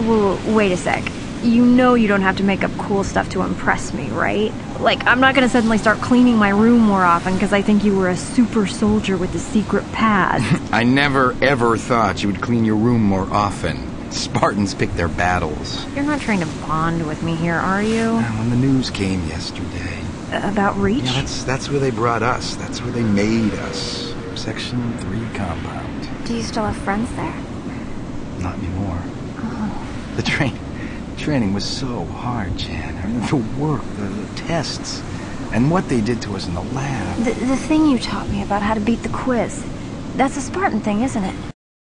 Well, wait a sec. You know you don't have to make up cool stuff to impress me, right? Like, I'm not gonna suddenly start cleaning my room more often because I think you were a super soldier with a secret pad. I never, ever thought you would clean your room more often. Spartans pick their battles. You're not trying to bond with me here, are you? When the news came yesterday. About Reach? Yeah, that's where they brought us. That's where they made us. Section 3 compound. Do you still have friends there? Not anymore. Oh. The training was so hard, Jan. I mean, the work, the tests, and what they did to us in the lab. The thing you taught me about how to beat the quiz. That's a Spartan thing, isn't it?